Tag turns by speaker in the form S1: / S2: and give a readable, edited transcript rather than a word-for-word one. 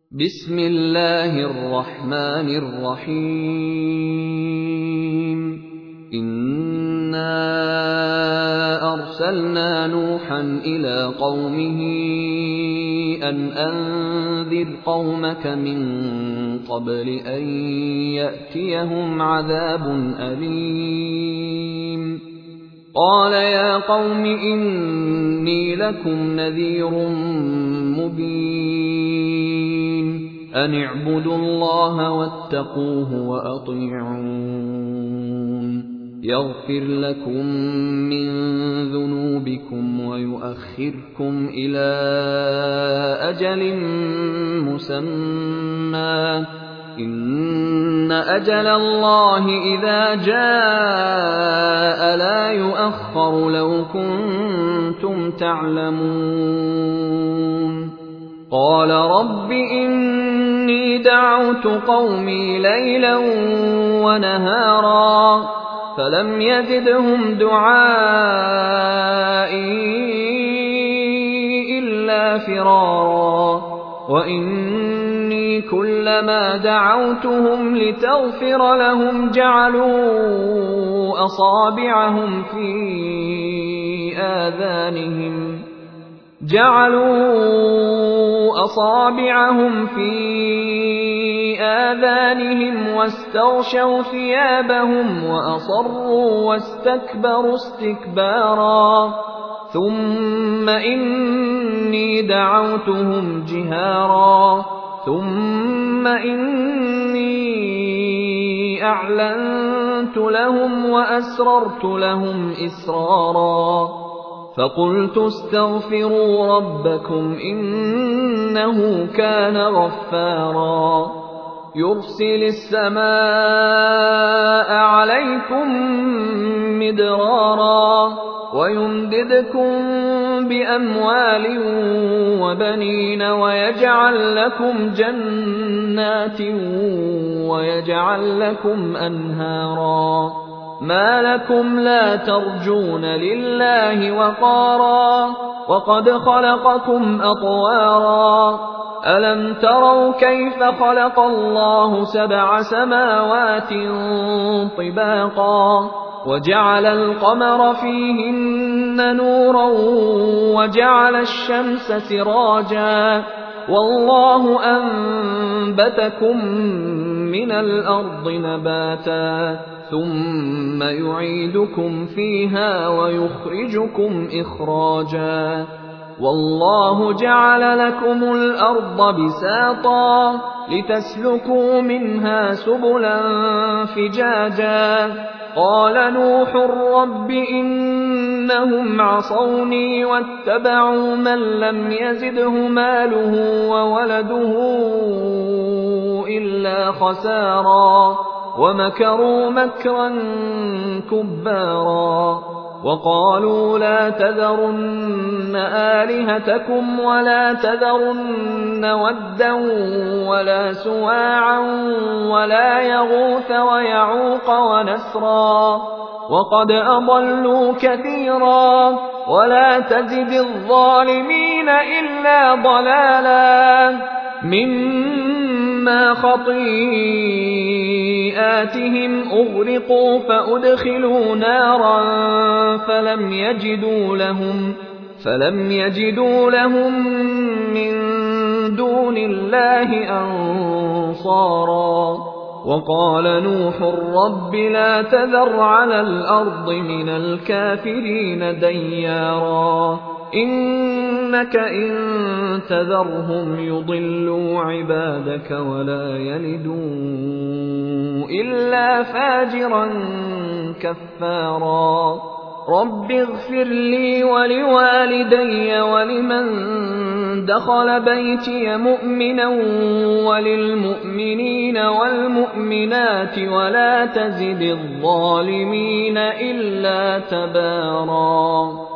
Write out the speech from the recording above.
S1: بسم الله الرحمن الرحيم إنا أرسلنا نوحا إلى قومه أن أنذر قومك من قبل أن يأتيهم عذاب أليم قال يا قوم إني لكم نذير مبين أن اعبدوا الله واتقوه وأطيعون يغفر لكم من ذنوبكم ويؤخركم إلى أجل مسمى إن أجل الله إذا جاء لا يؤخر لو كنتم تعلمون قال رب إني دعوت قومي ليلا ونهارا فلم يزدهم دعائي إلا فرارا وإني كلما دعوتهم لتغفر لهم جعلوا أصابعهم في آذانهم واستغشوا ثيابهم وأصروا واستكبروا استكبارا ثم إني دعوتهم جهارا ثم إني أعلنت لهم وأسررت لهم إسرارا فقلت استغفروا ربكم إنه كان غفارا يرسل السماء عليكم مدرارا ويمددكم بأموال وبنين ويجعل لكم جنات ويجعل لكم أنهارا ما لكم لا ترجون لله وقارا وقد خلقكم أطوارا ألم تروا كيف خلق الله 7 سماوات طباقا وجعل القمر فيهن نورا وجعل الشمس سراجا والله أنبتكم من الأرض نباتا ثم يعيدكم فيها ويخرجكم إخراجا والله جعل لكم الأرض بساطا لتسلكوا منها سبلا فجاجا قال نوح رب إنهم عصوني واتبعوا من لم يزده ماله وولده إلا خسارا ومكروا مكرا كبارا وقالوا لا تذرن آلهتكم ولا تذرن ودا ولا سواعا ولا يغوث ويعوق ونسرا وقد أضلوا كثيرا ولا تزد الظالمين إلا ضلالا مما خطيئاتهم أغرقوا فأدخلوا نارا فلم يجدوا لهم من دون الله أنصارا وقال نوح رب لا تذر على الأرض من الكافرين ديارا إنك إن تذرهم يضلوا عبادك ولا يلدوا إلا فاجرا كفارا رب اغفر لي ولوالدي ولمن دخل بيتي مؤمنا وللمؤمنين والمؤمنات ولا تزد الظالمين إلا تبارا